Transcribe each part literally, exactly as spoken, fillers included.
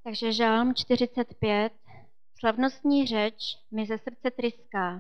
Takže žálm čtyřicet pět. Slavnostní řeč mi ze srdce tryská.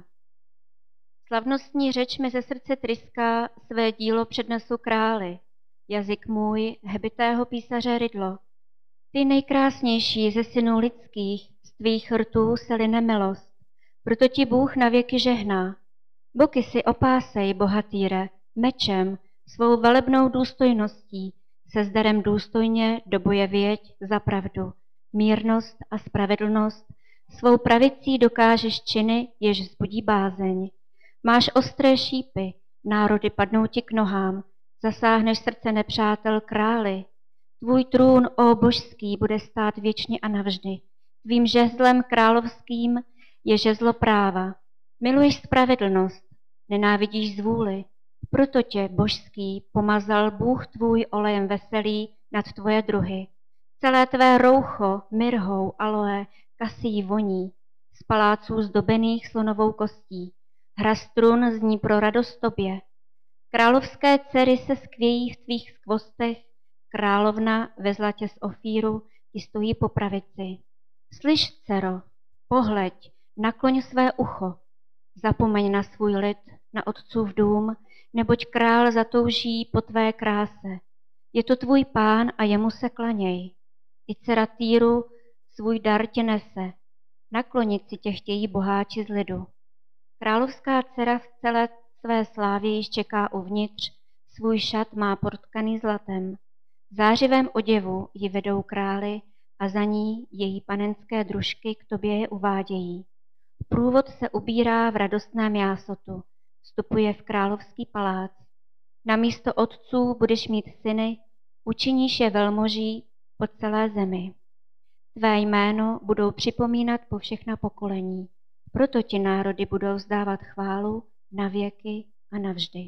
Slavnostní řeč mi ze srdce tryská, své dílo přednesu králi. Jazyk můj, hebitého písaře rydlo. Ty nejkrásnější ze synů lidských, z tvých rtů se line milost. Proto ti Bůh navěky žehná. Boky si opásej, bohatýre, mečem, svou velebnou důstojností, se zdarem důstojně do boje věď za pravdu, mírnost a spravedlnost, svou pravicí dokážeš činy, jež vzbudí bázeň. Máš ostré šípy, národy padnou ti k nohám, zasáhneš srdce nepřátel králi. Tvůj trůn, ó božský, bude stát věčně a navždy. Tvým žezlem královským je žezlo práva. Miluješ spravedlnost, nenávidíš zvůli. Proto tě, božský, pomazal Bůh tvůj olejem veselý nad tvoje druhy. Celé tvé roucho, mirhou, aloe, kasí voní, z paláců zdobených slonovou kostí. Hra strun zní pro radost tobě. Královské dcery se skvějí v tvých skvostech, královna ve zlatě z Ofíru ti stojí po pravici. Slyš, dcero, pohleď, nakloň své ucho, zapomeň na svůj lid, na otcův dům, neboť král zatouží po tvé kráse. Je to tvůj pán a jemu se klaněj. I dcera Týru svůj dar tě nese. Naklonit si tě chtějí boháči z lidu. Královská dcera v celé své slávě již čeká uvnitř, svůj šat má protkaný zlatem. V zářivém oděvu ji vedou králi a za ní její panenské družky k tobě je uvádějí. Průvod se ubírá v radostném jásotu, vstupuje v královský palác. Na místo otců budeš mít syny, učiníš je velmoží po celé zemi. Tvé jméno budou připomínat po všechna pokolení, proto ti národy budou vzdávat chválu na věky a navždy.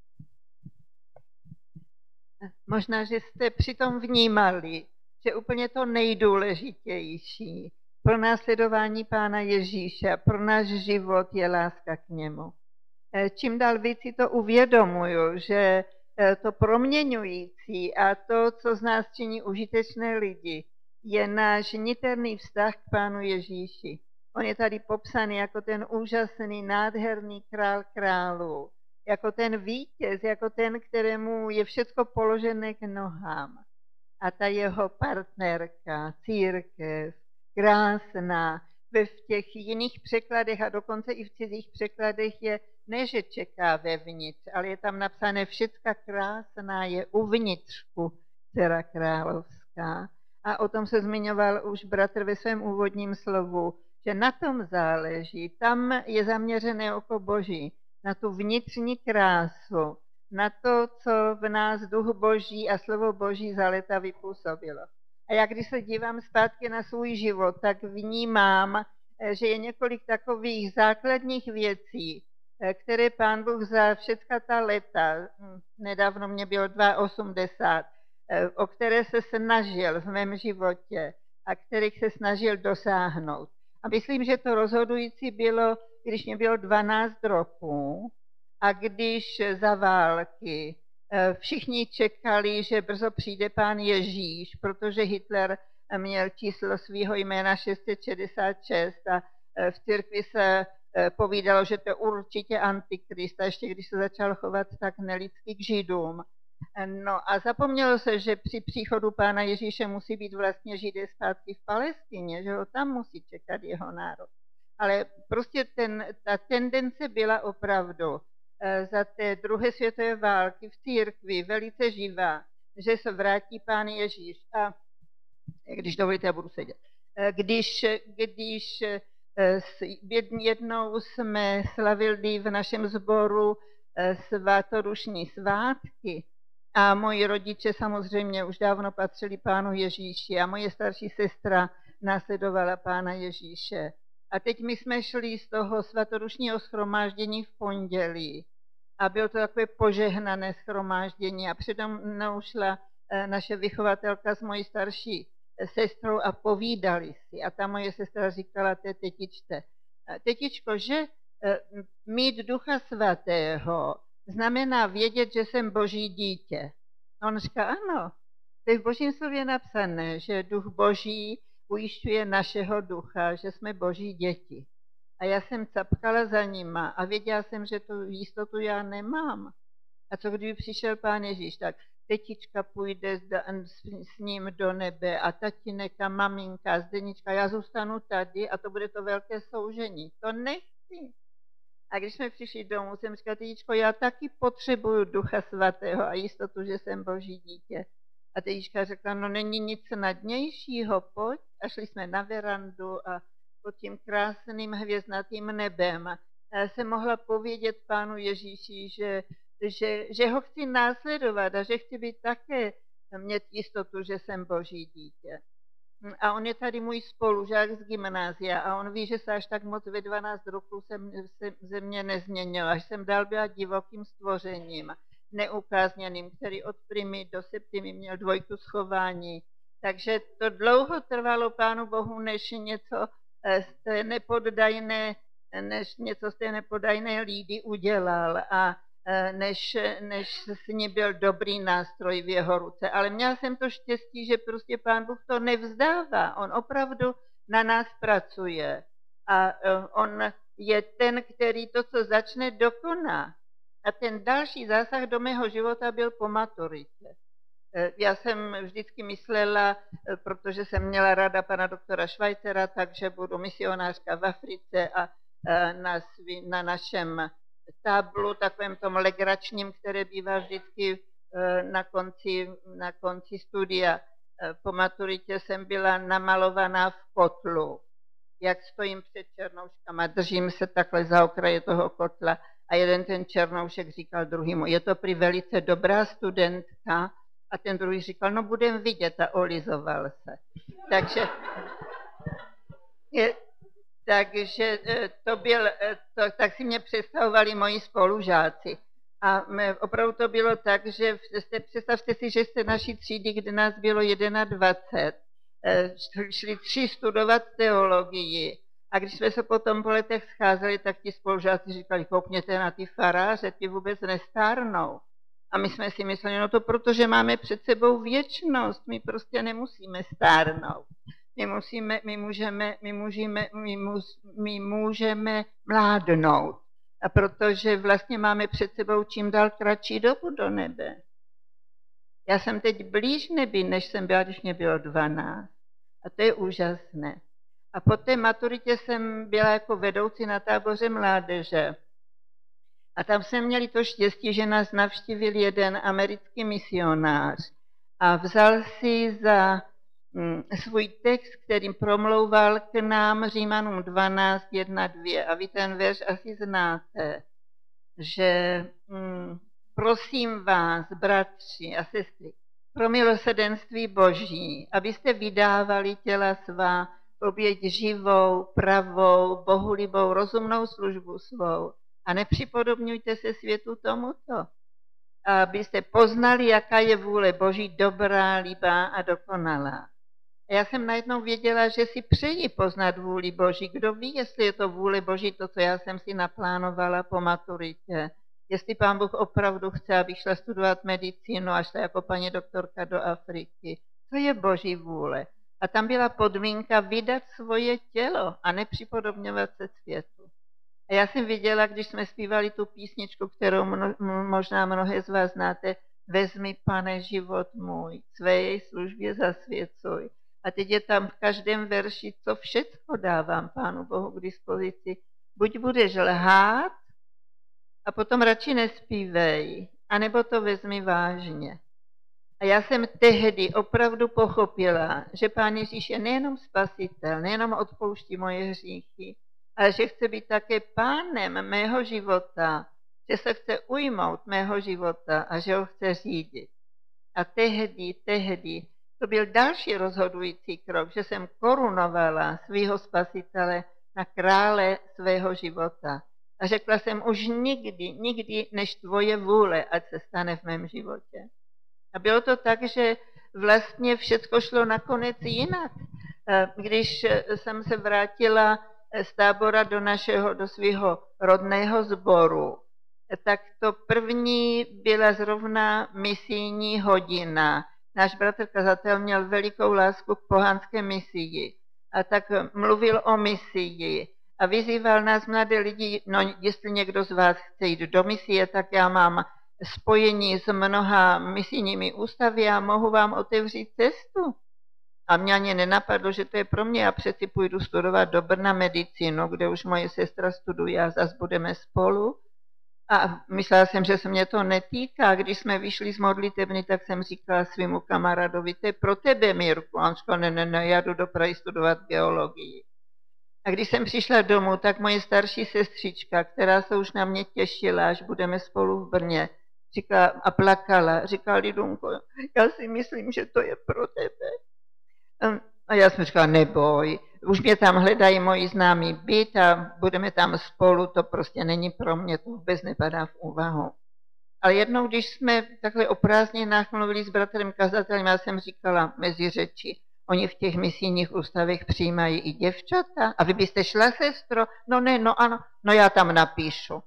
Možná, že jste přitom vnímali, že úplně to nejdůležitější pro následování Pána Ježíše, pro náš život je láska k němu. Čím dál víc si to uvědomuju, že to proměňující a to, co z nás činí užitečné lidi, je náš niterný vztah k Pánu Ježíši. On je tady popsaný jako ten úžasný, nádherný král králů, jako ten vítěz, jako ten, kterému je všecko položené k nohám. A ta jeho partnerka, církev, krásná, ve v těch jiných překladech a dokonce i v cizích překladech je, ne že čeká vevnitř, ale je tam napsané všecka krásná je uvnitřku, dcera královská. A o tom se zmiňoval už bratr ve svém úvodním slovu, že na tom záleží, tam je zaměřené oko Boží, na tu vnitřní krásu, na to, co v nás duch Boží a slovo Boží za léta vypůsobilo. A já když se dívám zpátky na svůj život, tak vnímám, že je několik takových základních věcí, které Pán Bůh za všechna ta léta, nedávno mě bylo osmdesát dva, o které se snažil v mém životě a kterých se snažil dosáhnout. A myslím, že to rozhodující bylo, když mě bylo dvanáct roků a když za války všichni čekali, že brzo přijde Pán Ježíš, protože Hitler měl číslo svého jména šest set šedesát šest a v církvi se povídalo, že to je určitě antikrist, a ještě když se začal chovat tak nelidsky k Židům. No a zapomnělo se, že při příchodu Pána Ježíše musí být vlastně Židé zpátky v Palestině, že ho tam musí čekat jeho národ. Ale prostě ten, ta tendence byla opravdu za té druhé světové války v církvi velice živá, že se vrátí Pán Ježíš. A když dovolíte, já budu sedět. Když, když jednou jsme slavili v našem sboru svátorušní svátky a moji rodiče samozřejmě už dávno patřili Pánu Ježíši a moje starší sestra následovala Pána Ježíše. A teď my jsme šli z toho svatorušního shromáždění v pondělí a bylo to takové požehnané shromáždění a přede mnou šla naše vychovatelka s mojí starší sestrou a povídali si. A ta moje sestra říkala té tetičce, tetičko, že mít Ducha Svatého znamená vědět, že jsem Boží dítě. A on říká, ano, to je v Božím slově napsané, že Duch Boží ujišťuje našeho ducha, že jsme Boží děti. A já jsem capkala za nima a věděla jsem, že tu jistotu já nemám. A co kdyby přišel Pán Ježíš, tak tetička půjde s, s ním do nebe a tatínek a maminka a Zdenička, já zůstanu tady a to bude to velké soužení. To nechci. A když jsme přišli domů, jsem říkala, tetičko, já taky potřebuju Ducha Svatého a jistotu, že jsem Boží dítě. A tetička řekla, no není nic snadnějšího, pojď. A šli jsme na verandu a pod tím krásným hvězdnatým nebem. A já jsem mohla povědět Pánu Ježíši, že, že, že ho chci následovat a že chci být také mít jistotu, že jsem Boží dítě. A on je tady můj spolužák z gymnázia a on ví, že se až tak moc ve dvanáct roků jsem se, ze mě nezměnila, až jsem dál byla divokým stvořením, neukázněným, který od primy do septimy měl dvojku schování. Takže to dlouho trvalo Pánu Bohu, než něco z té nepoddajné, než něco z té nepoddajné lídy udělal a než, než s ní byl dobrý nástroj v jeho ruce. Ale měla jsem to štěstí, že prostě Pán Bůh to nevzdává. On opravdu na nás pracuje. A on je ten, který to, co začne, dokoná. A ten další zásah do mého života byl po maturitě. Já jsem vždycky myslela, protože jsem měla ráda pana doktora Schweizera, takže budu misionářka v Africe a na, svý, na našem tablu, takovém tom legračním, které bývá vždycky na konci, na konci studia. Po maturitě jsem byla namalovaná v kotlu. Jak stojím před černouškama, držím se takhle za okraje toho kotla a jeden ten černoušek říkal druhýmu, je to prý velice dobrá studentka, a ten druhý říkal, no budem vidět, a olizoval se. Takže, je, takže to byl, to, tak si mě představovali moji spolužáci. A opravdu to bylo tak, že jste, představte si, že jste naší třídy, kde nás bylo dvacet jedna, šli tři studovat teologii. A když jsme se potom po letech scházeli, tak ti spolužáci říkali, koukněte na ty faráře, ti vůbec nestárnou. A my jsme si mysleli, no to protože máme před sebou věčnost, my prostě nemusíme stárnout. My, musíme, my, můžeme, my, můžeme, my, mus, my můžeme mládnout. A protože vlastně máme před sebou čím dál kratší dobu do nebe. Já jsem teď blíž nebi, než jsem byla, když mě bylo dvanáct. A to je úžasné. A po té maturitě jsem byla jako vedoucí na táboře mládeže. A tam jsme měli to štěstí, že nás navštívil jeden americký misionář a vzal si za mm, svůj text, kterým promlouval k nám Římanům dvanáct, jedna, dva. A vy ten verš asi znáte, že mm, prosím vás, bratři a sestry, pro milosrdenství Boží, abyste vydávali těla svá oběť živou, pravou, bohulibou, rozumnou službu svou. A nepřipodobňujte se světu tomuto, abyste poznali, jaká je vůle Boží dobrá, líbá a dokonalá. A já jsem najednou věděla, že si přeji poznat vůli Boží. Kdo ví, jestli je to vůle Boží, to, co já jsem si naplánovala po maturitě. Jestli Pán Bůh opravdu chce, abych šla studovat medicínu a šla jako paní doktorka do Afriky. To je Boží vůle. A tam byla podmínka vydat svoje tělo a nepřipodobňovat se světu. A já jsem viděla, když jsme zpívali tu písničku, kterou mno, možná mnohé z vás znáte, vezmi, Pane, život můj, své jej službě zasvěcuj. A teď je tam v každém verši, co všecko dávám Pánu Bohu k dispozici. Buď budeš lhát a potom radši nespívej, anebo to vezmi vážně. A já jsem tehdy opravdu pochopila, že Pán Ježíš je nejenom spasitel, nejenom odpouští moje hříchy, ale že chce být také pánem mého života, že se chce ujmout mého života a že ho chce řídit. A tehdy, tehdy, to byl další rozhodující krok, že jsem korunovala svého spasitele na krále svého života. A řekla jsem už nikdy, nikdy než tvoje vůle, ať se stane v mém životě. A bylo to tak, že vlastně všechno šlo nakonec jinak. Když jsem se vrátila z tábora do našeho, do svého rodného sboru, tak to první byla zrovna misijní hodina. Náš bratr kazatel měl velikou lásku k pohanské misii a tak mluvil o misii a vyzýval nás mladé lidi, no jestli někdo z vás chce jít do misie, tak já mám spojení s mnoha misijními ústavy a mohu vám otevřít cestu. A mě ani nenapadlo, že to je pro mě. Já přeci půjdu studovat do Brna medicínu, kde už moje sestra studuje a zase budeme spolu. A myslela jsem, že se mě to netýká. Když jsme vyšli z modlitebny, tak jsem říkala svému kamarádovi, to je pro tebe, Mirku. A on říkal, ne, ne, ne, já jdu do Prahy studovat geologii. A když jsem přišla domů, tak moje starší sestřička, která se už na mě těšila, až budeme spolu v Brně, říkala a plakala, říkala, Lidunko, já si myslím, že to je pro tebe. A já jsem říkala, neboj, už mě tam hledají moji známí byt a budeme tam spolu, to prostě není pro mě, to vůbec nepadá v úvahu. Ale jednou, když jsme takhle o prázdninách mluvili s bratrem kazatelem, já jsem říkala mezi řeči, oni v těch misijních ústavech přijímají i děvčata. A vy byste šla, sestro? No ne, no ano, no já tam napíšu.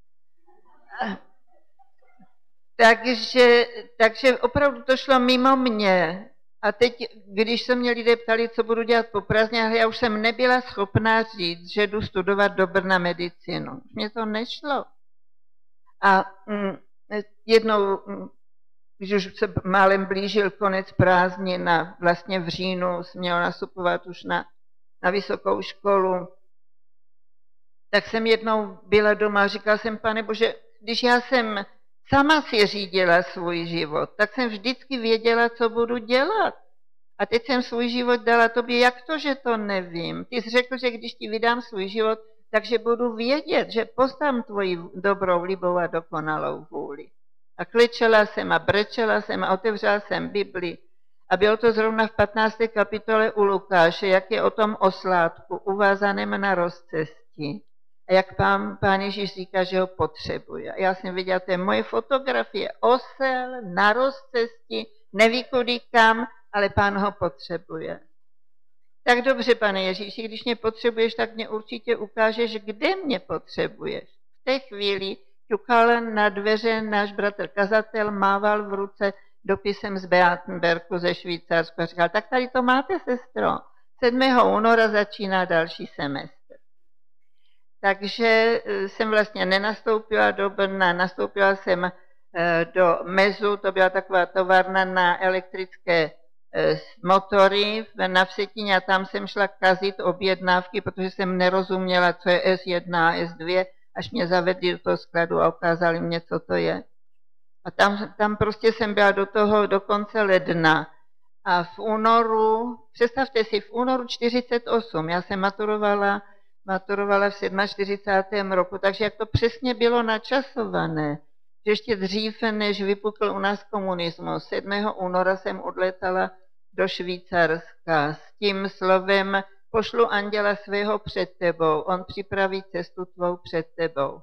Takže, takže opravdu to šlo mimo mě. A teď, když se mě lidé ptali, co budu dělat po prázdninách, já už jsem nebyla schopná říct, že jdu studovat do Brna medicínu. Mně to nešlo. A mm, jednou, když už se málem blížil konec prázdnin a vlastně v říjnu jsem měla nastupovat už na, na vysokou školu, tak jsem jednou byla doma a říkala jsem, Pane Bože, když já jsem sama si řídila svůj život, tak jsem vždycky věděla, co budu dělat. A teď jsem svůj život dala tobě, jak to, že to nevím? Ty jsi řekl, že když ti vydám svůj život, takže budu vědět, že poznám tvoji dobrou, libou a dokonalou vůli. A klečela jsem a brečela jsem a otevřela jsem Bibli. A bylo to zrovna v patnácté kapitole u Lukáše, jak je o tom oslátku uvázaném na rozcestí. A jak pán, pán Ježíš říká, že ho potřebuje. A já jsem viděla, to je moje fotografie, osel na rozcestí, neví kudy kam, ale pán ho potřebuje. Tak dobře, pane Ježíši, když mě potřebuješ, tak mě určitě ukážeš, kde mě potřebuješ. V té chvíli ťukal na dveře náš bratr kazatel, mával v ruce dopisem z Beatenbergu ze Švýcarska a říkal, tak tady to máte, sestro. sedmého února začíná další semestr. Takže jsem vlastně nenastoupila do Brna, nastoupila jsem do Mezu, to byla taková továrna na elektrické motory na Vsetíně a tam jsem šla kazit objednávky, protože jsem nerozuměla, co je S jedna a S dva, až mě zavedli do toho skladu a ukázali mě, co to je. A tam, tam prostě jsem byla do toho do konce ledna. A v únoru, představte si, v únoru čtyřicet osm, já jsem maturovala, maturovala v čtyřicátém sedmém roku, takže jak to přesně bylo načasované, že ještě dřív, než vypukl u nás komunismus, sedmého února jsem odletala do Švýcarska s tím slovem, pošlu anděla svého před tebou, on připraví cestu tvou před tebou.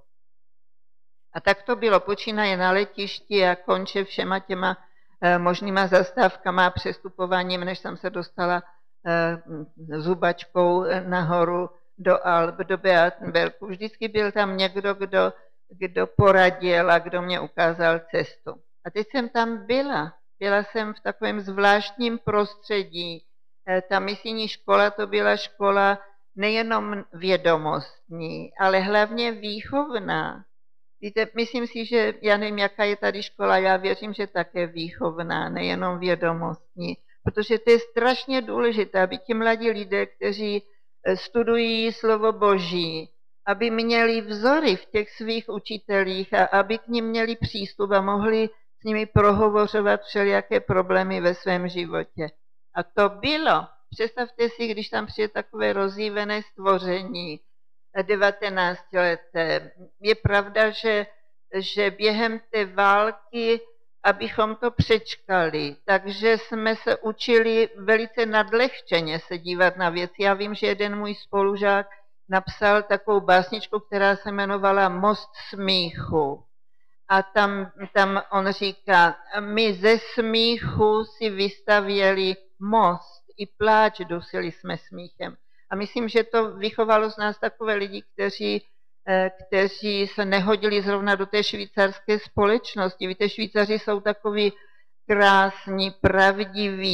A tak to bylo, počínaje na letišti a konče všema těma e, možnýma zastávkama a přestupováním, než jsem se dostala e, zubačkou nahoru do Alp, do Beatenbergu. Vždycky byl tam někdo, kdo, kdo poradil a kdo mě ukázal cestu. A teď jsem tam byla. Byla jsem v takovém zvláštním prostředí. E, ta misijní škola, to byla škola nejenom vědomostní, ale hlavně výchovná. Víte, myslím si, že já nevím, jaká je tady škola, já věřím, že také výchovná, nejenom vědomostní, protože to je strašně důležité, aby ti mladí lidé, kteří studují slovo Boží, aby měli vzory v těch svých učitelích a aby k nim měli přístup a mohli s nimi prohovořovat všelijaké problémy ve svém životě. A to bylo. Představte si, když tam přijde takové rozjívené stvoření, devatenáctileté. Je pravda, že, že během té války, abychom to přečkali, takže jsme se učili velice nadlehčeně se dívat na věci. Já vím, že jeden můj spolužák napsal takovou básničku, která se jmenovala Most smíchu. A tam, tam on říká, my ze smíchu si vystavěli most, i pláč dusili jsme smíchem. A myslím, že to vychovalo z nás takové lidi, kteří, kteří se nehodili zrovna do té švýcarské společnosti. Víte, Švýcaři jsou takoví krásní, pravdiví,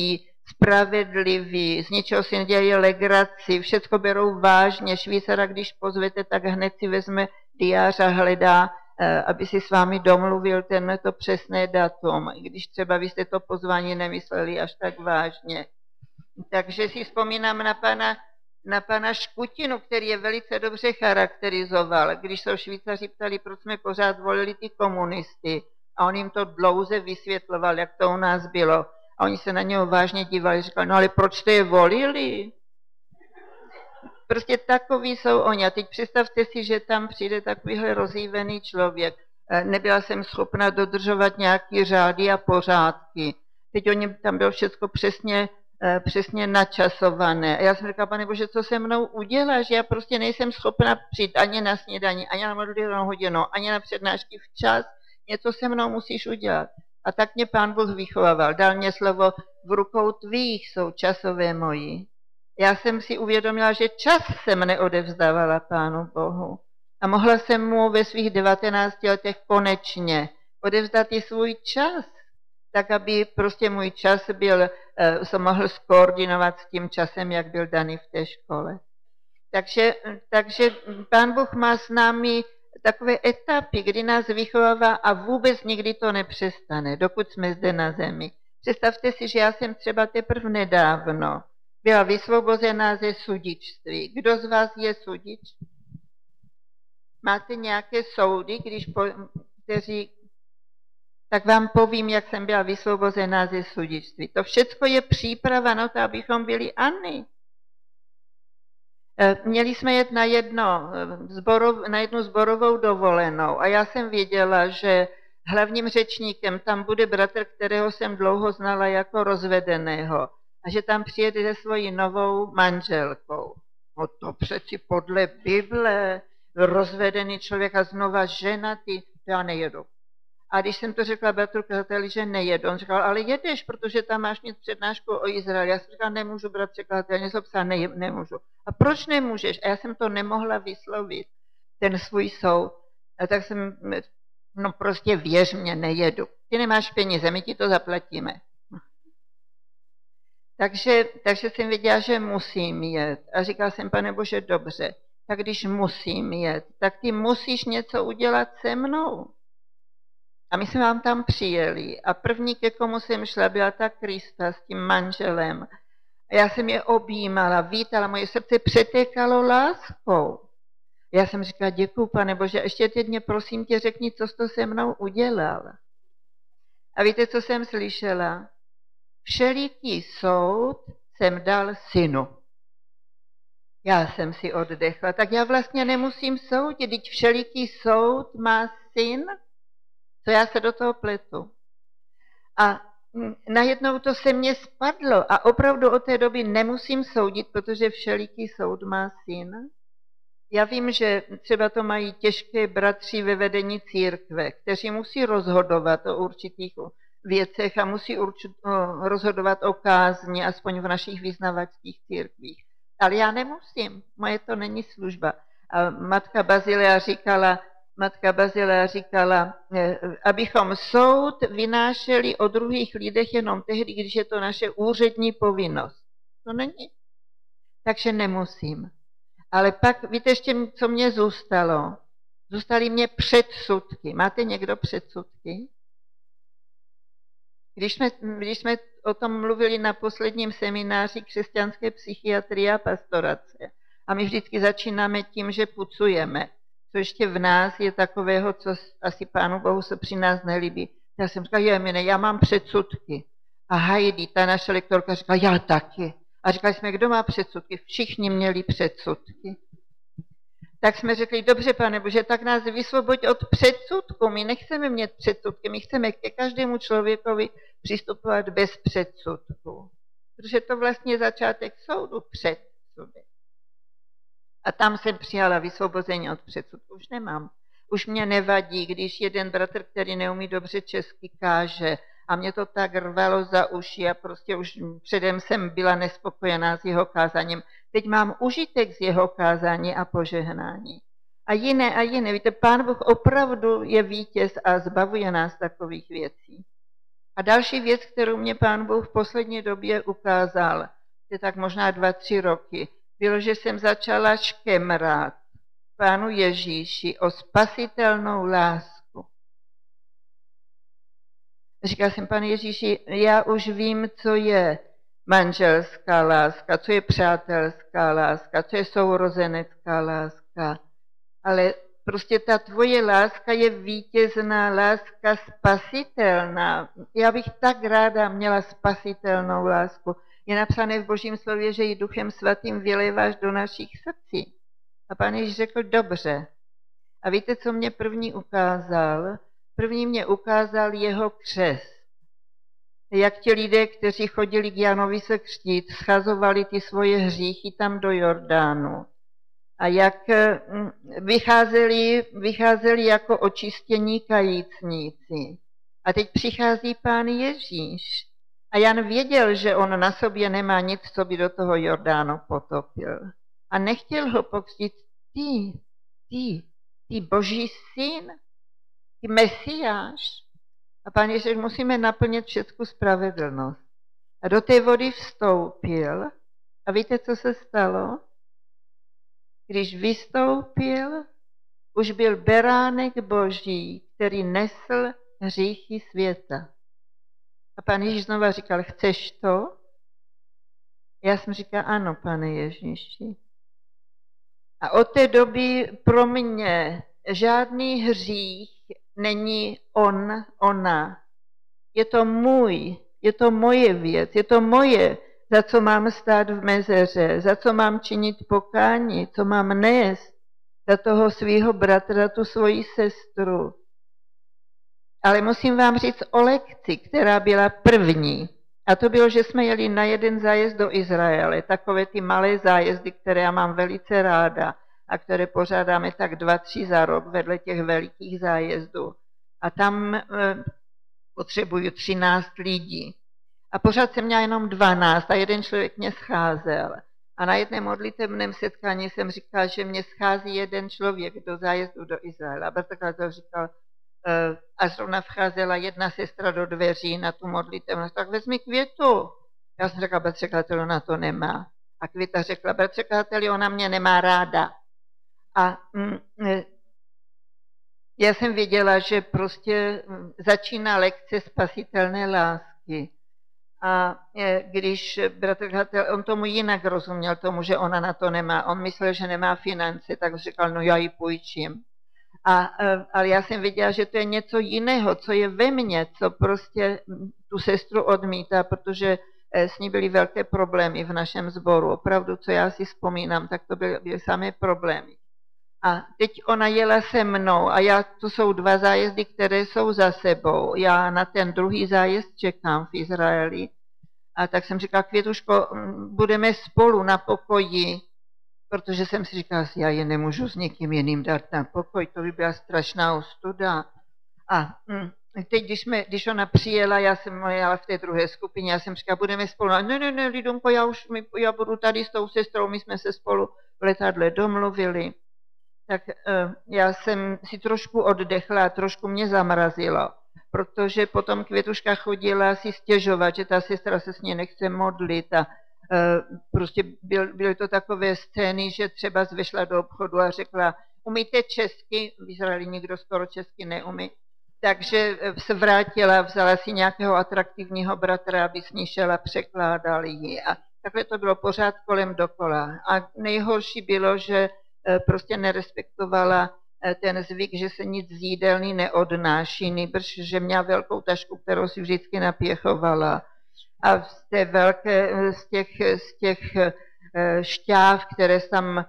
spravedliví, z ničeho si nedělají legraci, všecko berou vážně. Švýcara, když pozvete, tak hned si vezme diář a hledá, aby si s vámi domluvil tenhle přesné datum, i když třeba vy jste to pozvání nemysleli až tak vážně. Takže si vzpomínám na pana, na pana Škutinu, který je velice dobře charakterizoval, když se Švýcaři ptali, proč jsme pořád volili ty komunisty. A on jim to dlouze vysvětloval, jak to u nás bylo. A oni se na něho vážně dívali, říkali, no ale proč jste je volili? Prostě takový jsou oni. A teď představte si, že tam přijde takovýhle rozjívený člověk. Nebyla jsem schopna dodržovat nějaký řády a pořádky. Teď oni tam bylo všechno přesně, přesně načasované. A já jsem říkala, pane Bože, co se mnou uděláš? Já prostě nejsem schopna přijít ani na snídani, ani na modlitebnou hodinu, ani na přednášky včas. Něco se mnou musíš udělat. A tak mě Pán Bůh vychovával. Dal mě slovo, v rukou tvých jsou časové moji. Já jsem si uvědomila, že čas jsem neodevzdávala Pánu Bohu. A mohla jsem mu ve svých devatenácti letech konečně odevzdat i svůj čas. Tak, aby prostě můj čas byl, se mohl skoordinovat s tím časem, jak byl daný v té škole. Takže, takže Pán Bůh má s námi takové etapy, kdy nás vychovává a vůbec nikdy to nepřestane, dokud jsme zde na zemi. Představte si, že já jsem třeba teprve nedávno byla vysvobozená ze sudičství. Kdo z vás je sudič? Máte nějaké soudy, když po, kteří, tak vám povím, jak jsem byla vysvobozená ze sudičství. To všecko je příprava na to, abychom byli Anny. Měli jsme jet na, jedno, zborov, na jednu zborovou dovolenou a já jsem věděla, že hlavním řečníkem tam bude bratr, kterého jsem dlouho znala jako rozvedeného a že tam přijede se svojí novou manželkou. No to přeci podle Bible rozvedený člověk a znova ženatý, to já nejedu. A když jsem to řekla bratru kazateli, že nejedu, on říkal, ale jedeš, protože tam máš mít přednášku o Izraeli. Já jsem říkala, nemůžu, bratře kazatel, něco psát, ne, nemůžu. A proč nemůžeš? A já jsem to nemohla vyslovit, ten svůj soud. A tak jsem, no prostě věř mě, nejedu. Ty nemáš peníze, my ti to zaplatíme. Takže, takže jsem věděla, že musím jet. A říkala jsem, Pane Bože, dobře, tak když musím jet, tak ty musíš něco udělat se mnou. A my jsme vám tam přijeli a první, ke komu jsem šla, byla ta Krista s tím manželem. A já jsem je objímala, vítala, moje srdce přetékalo láskou. Já jsem říkala, děkuju, Pane Bože, ještě teď mě prosím tě řekni, co jsi to se mnou udělal. A víte, co jsem slyšela? Všeliký soud jsem dal synu. Já jsem si oddechla, tak já vlastně nemusím soudit, teď všeliký soud má syn, co já se do toho pletu. A najednou to se mně spadlo a opravdu od té doby nemusím soudit, protože všeliký soud má syn. Já vím, že třeba to mají těžké bratři ve vedení církve, kteří musí rozhodovat o určitých věcech a musí určit, o, rozhodovat o kázni, aspoň v našich vyznavačských církvích. Ale já nemusím, moje to není služba. A matka Bazilea říkala, Matka Bazilea říkala, abychom soud vynášeli o druhých lidech jenom tehdy, když je to naše úřední povinnost. To není. Takže nemusím. Ale pak, víte ještě, co mě zůstalo? Zůstaly mě předsudky. Máte někdo předsudky? Když jsme, když jsme o tom mluvili na posledním semináři křesťanské psychiatrie a pastorace, a my vždycky začínáme tím, že pucujeme, co ještě v nás je takového, co asi Pánu Bohu se při nás nelíbí. Já jsem říkala, jo, mine, já mám předsudky. A Heidi, ta naše lektorka, říkala, já taky. A říkali jsme, kdo má předsudky? Všichni měli předsudky. Tak jsme řekli, dobře, Pane Bože, tak nás vysvoboď od předsudku. My nechceme mít předsudky, my chceme ke každému člověkovi přistupovat bez předsudku. Protože to vlastně je začátek soudu, předsudek. A tam jsem přijala vysvobození od předsudku. Už nemám. Už mě nevadí, když jeden bratr, který neumí dobře česky, káže a mě to tak rvalo za uši a prostě už předem jsem byla nespokojená s jeho kázáním. Teď mám užitek z jeho kázání a požehnání. A jiné a jiné. Víte, Pán Bůh opravdu je vítěz a zbavuje nás takových věcí. A další věc, kterou mě Pán Bůh v poslední době ukázal, je tak možná dva, tři roky, bylo, že jsem začala škemrat Pánu Ježíši o spasitelnou lásku. Říkala jsem, Pane Ježíši, já už vím, co je manželská láska, co je přátelská láska, co je sourozenecká láska, ale prostě ta tvoje láska je vítězná láska spasitelná. Já bych tak ráda měla spasitelnou lásku. Je napsané v Božím slově, že ji Duchem Svatým vyléváš do našich srdcí. A Pán Ježíš řekl, dobře. A víte, co mě první ukázal? První mě ukázal jeho křest. Jak ti lidé, kteří chodili k Janovi se křtít, schazovali ty svoje hříchy tam do Jordánu. A jak vycházeli, vycházeli jako očistění kajícníci. A teď přichází Pán Ježíš. A Jan věděl, že on na sobě nemá nic, co by do toho Jordánu potopil. A nechtěl ho pokřtít, ty, ty, ty Boží syn, ty Mesiáš. A Pán Ježíš, musíme naplnit všechnu spravedlnost. A do té vody vstoupil. A víte, co se stalo? Když vystoupil, už byl beránek Boží, který nesl hříchy světa. A Pán Ježíš znova říkal, chceš to? Já jsem říkal, ano, Pane Ježíši. A od té doby pro mě žádný hřích není on, ona. Je to můj, je to moje věc, je to moje, za co mám stát v mezeře, za co mám činit pokání, co mám nést za toho svého bratra, tu svoji sestru. Ale musím vám říct o lekci, která byla první. A to bylo, že jsme jeli na jeden zájezd do Izraele, takové ty malé zájezdy, které já mám velice ráda a které pořádáme tak dva, tři za rok vedle těch velikých zájezdů. A tam e, potřebuju třináct lidí. A pořád jsem měla jenom dvanáct a jeden člověk mě scházel. A na jednom modlitebném setkání jsem říkala, že mě schází jeden člověk do zájezdu do Izraela. A Bartek říkal, a zrovna vcházela jedna sestra do dveří na tu modlitevnost, tak vezmi květu. Já jsem řekla, bratře Káteli, ona to nemá. A Květa řekla, bratře Káteli, ona mě nemá ráda. A mm, já jsem věděla, že prostě začíná lekce spasitelné lásky. A když bratr Káteli, on tomu jinak rozuměl, tomu, že ona na to nemá. On myslel, že nemá finance, tak říkal, no já ji půjčím. A, ale já jsem viděla, že to je něco jiného, co je ve mně, co prostě tu sestru odmítá, protože s ní byly velké problémy v našem sboru. Opravdu, co já si vzpomínám, tak to byly, byly samé problémy. A teď ona jela se mnou a já, to jsou dva zájezdy, které jsou za sebou. Já na ten druhý zájezd čekám v Izraeli. A tak jsem říkala, Květuško, budeme spolu na pokoji, protože jsem si říkala, já je nemůžu s někým jiným dát na pokoj, to by byla strašná ostuda. A teď, když, jsme, když ona přijela, já jsem jela v té druhé skupině, já jsem říkala, budeme spolu. A ne, ne, ne, Lidonko, já už my, já budu tady s tou sestrou, my jsme se spolu v letadle domluvili. Tak uh, já jsem si trošku oddechla, trošku mě zamrazilo, protože potom Květuška chodila si stěžovat, že ta sestra se s ní nechce modlit a uh, prostě byl, byly to takové scény, že třeba zvešla do obchodu a řekla, umíte česky, v Izraeli nikdo skoro česky neumí, takže se vrátila, vzala si nějakého atraktivního bratra, aby s ní šel a překládal ji. A takhle to bylo pořád kolem dokola. A nejhorší bylo, že prostě nerespektovala ten zvyk, že se nic z jídelny neodnáší, nýbrž, že měla velkou tašku, kterou si vždycky napěchovala. A z, té velké, z, těch, z těch šťáv, které tam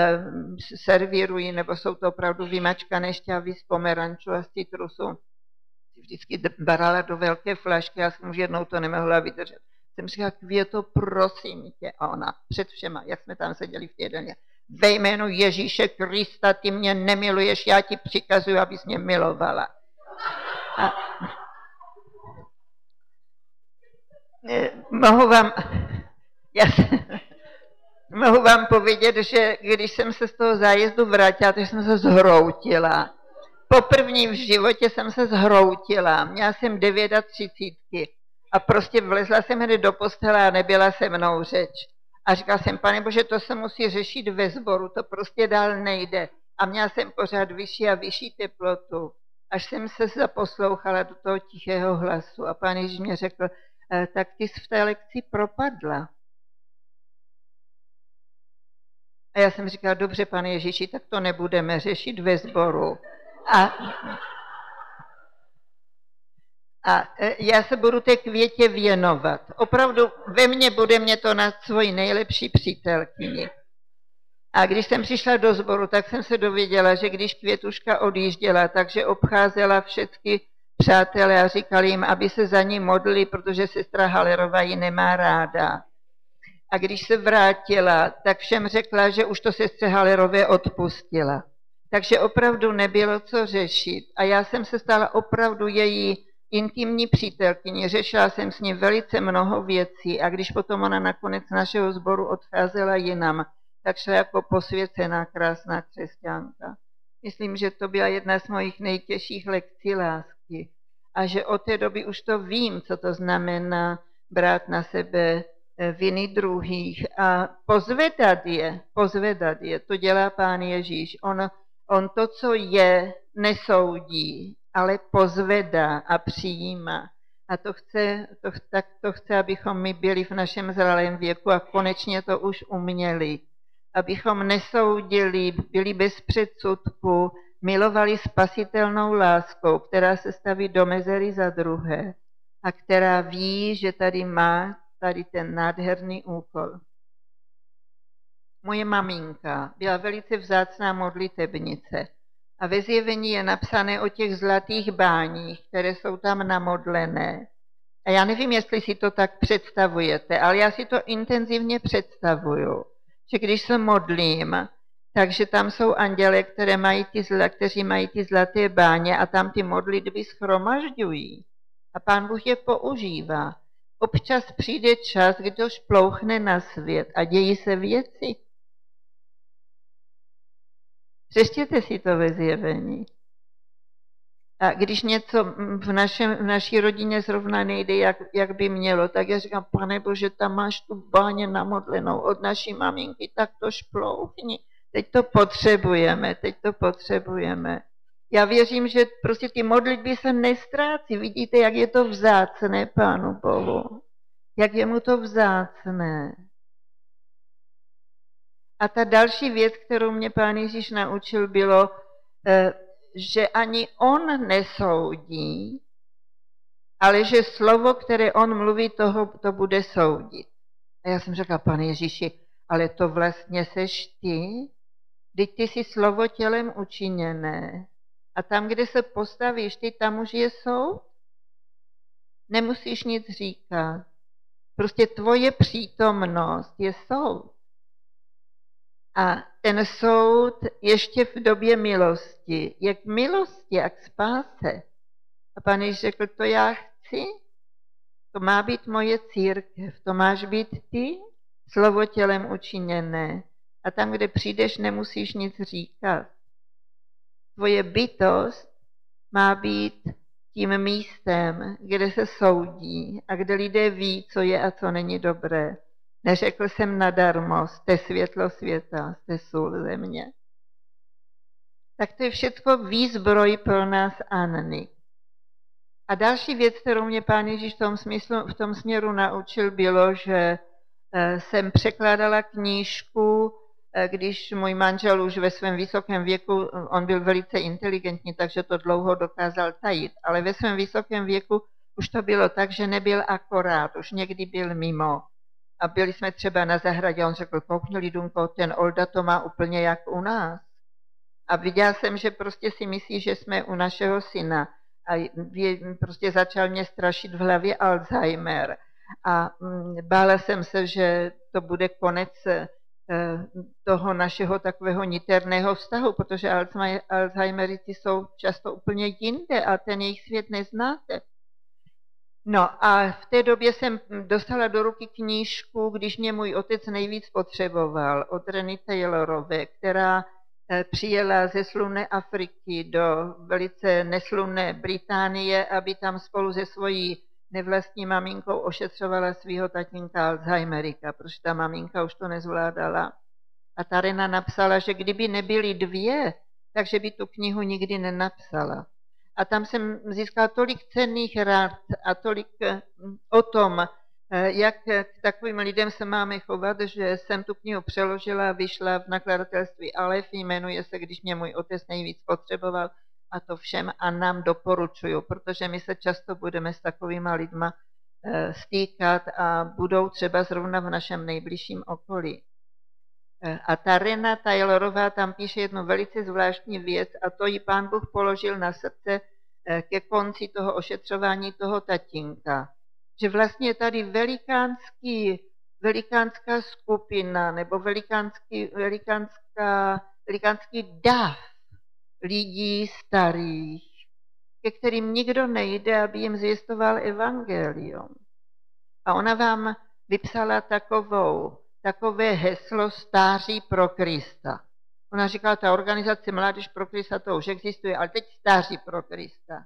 servírují, nebo jsou to opravdu vymačkané šťávy z pomerančů a z citrusu, si vždycky barala do velké flašky, já jsem už jednou to nemohla vydržet. Jsem říkala, Květo, prosím tě, a ona před všema, jak jsme tam seděli v té jídelně, ve jménu Ježíše Krista, ty mě nemiluješ, já ti přikazuju, abys mě milovala. A mohu vám, já mohu vám povědět, že když jsem se z toho zájezdu vrátila, tak jsem se zhroutila. poprvní v životě jsem se zhroutila. Měla jsem třicítky a prostě vlezla jsem hned do postele a nebyla se mnou řeč. A říkala jsem, Pane Bože, to se musí řešit ve sboru, to prostě dál nejde. A měla jsem pořád vyšší a vyšší teplotu, až jsem se zaposlouchala do toho tichého hlasu. A Pán Ježíš mě řekl, tak ty jsi v té lekci propadla. A já jsem říkala, dobře, Pane Ježíši, tak to nebudeme řešit ve sboru. A, a já se budu té Květě věnovat. Opravdu ve mně bude mě to na svoji nejlepší přítelkyni. A když jsem přišla do sboru, tak jsem se dověděla, že když Květuška odjížděla, takže obcházela všechny přátelé a říkali jim, aby se za ní modlili, protože sestra Hallerová ji nemá ráda. A když se vrátila, tak všem řekla, že už to sestře Hallerové odpustila. Takže opravdu nebylo co řešit. A já jsem se stala opravdu její intimní přítelkyní. Řešila jsem s ní velice mnoho věcí a když potom ona nakonec našeho sboru odcházela jinam, tak šla jako posvěcená, krásná křesťanka. Myslím, že to byla jedna z mojich nejtěžších lekcí lásky. A že od té doby už to vím, co to znamená brát na sebe viny druhých a pozvedat je, pozvedat je, to dělá Pán Ježíš. On, on to, co je, nesoudí, ale pozvedá a přijímá. A to chce, to, tak to chce, abychom my byli v našem zralém věku a konečně to už uměli. Abychom nesoudili, byli bez předsudku, milovali spasitelnou láskou, která se staví do mezery za druhé a která ví, že tady má tady ten nádherný úkol. Moje maminka byla velice vzácná modlitebnice a ve Zjevení je napsané o těch zlatých báních, které jsou tam namodlené. A já nevím, jestli si to tak představujete, ale já si to intenzivně představuju, že když se modlím, takže tam jsou anděle, které mají ty zla, kteří mají ty zlaté báně a tam ty modlitby shromažďují. A Pán Bůh je používá. Občas přijde čas, kdy to šplouchne na svět a dějí se věci. Přečtěte si to ve Zjevení. A když něco v, našem, v naší rodině zrovna nejde, jak, jak by mělo, tak já říkám, Pane Bože, tam máš tu báně namodlenou od naší maminky, tak to šplouchni. Teď to potřebujeme, teď to potřebujeme. Já věřím, že prostě ty modlitby se nestrácí. Vidíte, jak je to vzácné Pánu Bohu. Jak je mu to vzácné. A ta další věc, kterou mě Pán Ježíš naučil, bylo, že ani on nesoudí, ale že slovo, které on mluví, toho to bude soudit. A já jsem řekla, Pane Ježíši, ale to vlastně seš ty? Vždyť ty jsi slovo tělem učiněné. A tam, kde se postavíš ty, tam už je soud. Nemusíš nic říkat. Prostě tvoje přítomnost je soud. A ten soud ještě v době milosti je k milosti a k spáse. A Pán Ježíš řekl, to já chci, to má být moje církev, to máš být ty, slovo tělem učiněné. A tam, kde přijdeš, nemusíš nic říkat. Tvoje bytost má být tím místem, kde se soudí a kde lidé ví, co je a co není dobré. Neřekl jsem nadarmo, jste světlo světa, jste sůl země. Tak to je všechno výzbroj pro nás Anny. A další věc, kterou mě Pán Ježíš v tom, smyslu, v tom směru naučil, bylo, že jsem překládala knížku, když můj manžel už ve svém vysokém věku, on byl velice inteligentní, takže to dlouho dokázal tajit, ale ve svém vysokém věku už to bylo tak, že nebyl akorát, už někdy byl mimo. A byli jsme třeba na zahradě, on řekl, koukni Lidunko, ten Olda to má úplně jak u nás. A viděla jsem, že prostě si myslí, že jsme u našeho syna. A prostě začal mě strašit v hlavě Alzheimer. A bála jsem se, že to bude konec toho našeho takového niterného vztahu, protože Alzheimerici jsou často úplně jinde a ten jejich svět neznáte. No a v té době jsem dostala do ruky knížku, když mě můj otec nejvíc potřeboval, od Renny Taylorové, která přijela ze slunné Afriky do velice neslunné Británie, aby tam spolu se svojí nevlastní maminkou ošetřovala svého tatínka Alzheimerika, protože ta maminka už to nezvládala. A ta Rena napsala, že kdyby nebyly dvě, takže by tu knihu nikdy nenapsala. A tam jsem získala tolik cenných rád a tolik o tom, jak k takovým lidem se máme chovat, že jsem tu knihu přeložila, vyšla v nakladatelství Alef, jmenuje se Když mě můj otec nejvíc potřeboval, a to všem a nám doporučuju, protože my se často budeme s takovýma lidma stýkat a budou třeba zrovna v našem nejbližším okolí. A ta Rena Taylorová tam píše jednu velice zvláštní věc a to jí Pán Bůh položil na srdce ke konci toho ošetřování toho tatínka. Že vlastně je tady velikánský, velikánská skupina nebo velikánský, velikánská, velikánský dav lidí starých, ke kterým nikdo nejde, aby jim zvěstoval evangelium. A ona vám vypsala takovou, takové heslo Stáří pro Krista. Ona říkala, ta organizace Mládež pro Krista, to už existuje, ale teď Stáří pro Krista.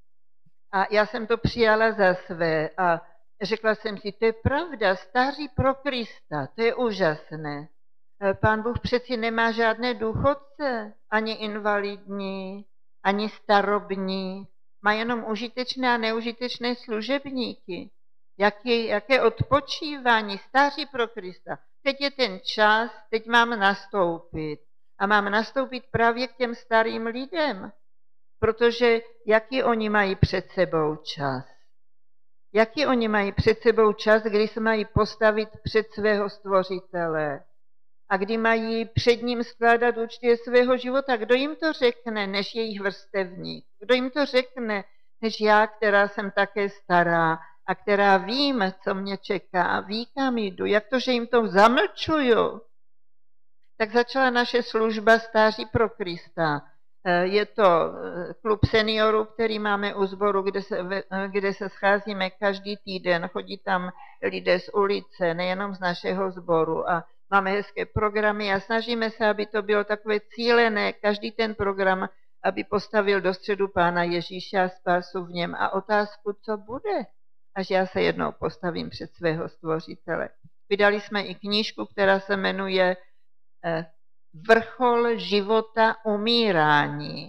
A já jsem to přijala za své a řekla jsem si, to je pravda, Stáří pro Krista, to je úžasné. Pán Bůh přeci nemá žádné důchodce, ani invalidní, ani starobní, má jenom užitečné a neužitečné služebníky. Jaké, jaké odpočívání, Stáří pro Krista. Teď je ten čas, teď mám nastoupit. A mám nastoupit právě k těm starým lidem, protože jaký oni mají před sebou čas? Jaký oni mají před sebou čas, kdy se mají postavit před svého stvořitele a kdy mají před ním skládat účty svého života? Kdo jim to řekne, než jejich vrstevník? Kdo jim to řekne, než já, která jsem také stará a která vím, co mě čeká a ví, kam jdu? Jak to, že jim to zamlčuju? Tak začala naše služba Stáří pro Krista. Je to klub seniorů, který máme u sboru, kde se, kde se scházíme každý týden. Chodí tam lidé z ulice, nejenom z našeho sboru. A máme hezké programy a snažíme se, aby to bylo takové cílené, každý ten program, aby postavil do středu Pána Ježíše a spásu v něm. A otázku, co bude, až já se jednou postavím před svého stvořitele. Vydali jsme i knížku, která se jmenuje Vrchol života umírání.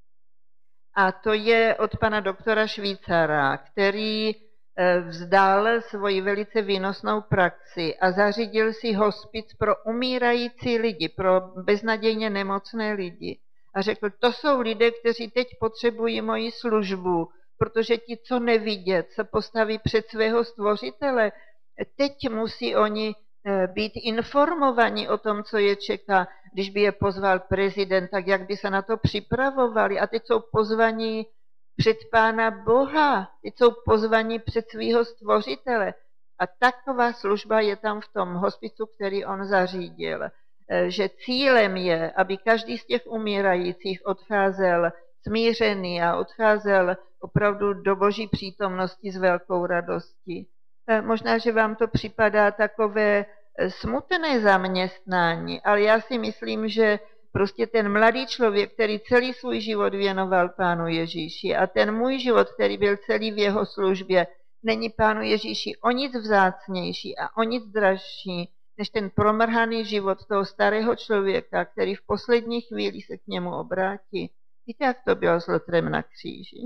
A to je od pana doktora Švýcara, který vzdal svoji velice výnosnou praxi a zařídil si hospic pro umírající lidi, pro beznadějně nemocné lidi. A řekl, to jsou lidé, kteří teď potřebují moji službu, protože ti, co nevidět, se postaví před svého stvořitele, teď musí oni být informovaní o tom, co je čeká. Když by je pozval prezident, tak jak by se na to připravovali. A teď jsou pozvaní před Pána Boha, teď jsou pozvaní před svého stvořitele. A taková služba je tam v tom hospicu, který on zařídil. Že cílem je, aby každý z těch umírajících odcházel smířený a odcházel opravdu do Boží přítomnosti s velkou radostí. Možná, že vám to připadá takové smutné zaměstnání, ale já si myslím, že prostě ten mladý člověk, který celý svůj život věnoval Pánu Ježíši a ten můj život, který byl celý v jeho službě, není Pánu Ježíši o nic vzácnější a o nic dražší, než ten promrhaný život toho starého člověka, který v poslední chvíli se k němu obrátí. Víte, jak to bylo s Lotrem na kříži?